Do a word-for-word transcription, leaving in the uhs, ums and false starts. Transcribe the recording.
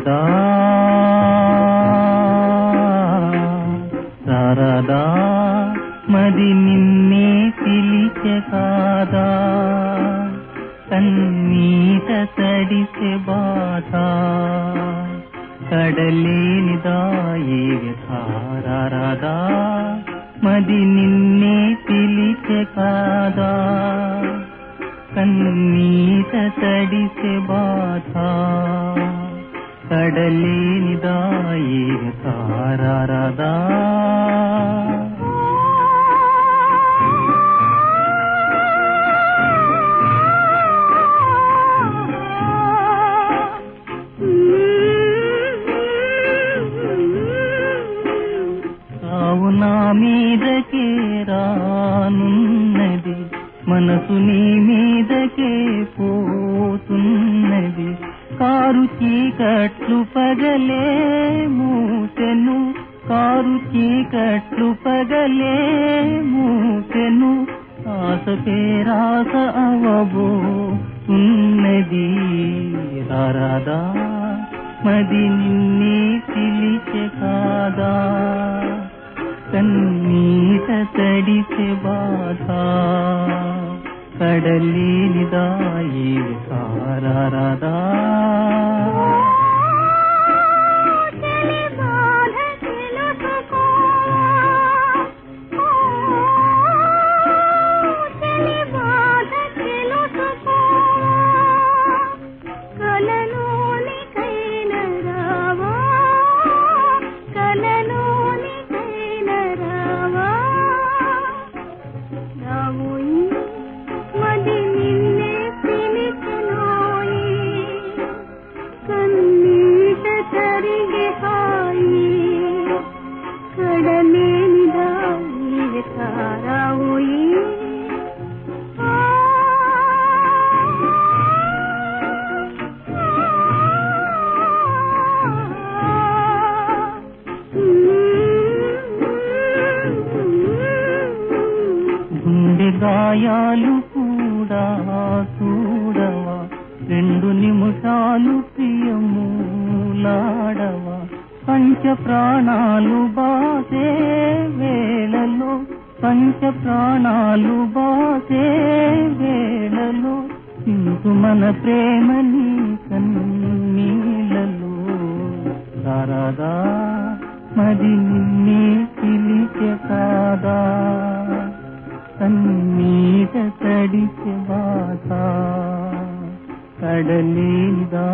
రారాదా రారాదా మది నిన్నే పిలిచె కాదా కన్నీట తడిసె బాధ కడలేనిదాయే రారాదా మది నిన్నే పిలిచె కాదా కన్నీట తడిసె బాధ కడలేనిదాయే రారాదా నా మీదకే రానున్నది మనసు నీ మీదకే పోతున్నది కారు చీకట్లు పగలే మూసెను కారు చీకట్లు పగలే మూసెను ఆశ పేరాస అవబోతున్నది రారాదా మది నిన్నే పిలిచె కాదా కన్నీట తడిసె బాధ కడలేనిదాయే రారాదా గాయాలు కూడా చూడవా రెండు నిమిషాలు ప్రియములాడవా పంచ ప్రాణాలు బాసే వేళలో పంచ ప్రాణాలు బాసే వేళలో ఇందు మన ప్రేమని కన్నీళ్ళలో రారాదా మది నిన్నే పిలిచె కాదా కన్నీట తడిసె బాధ కడలేనిదా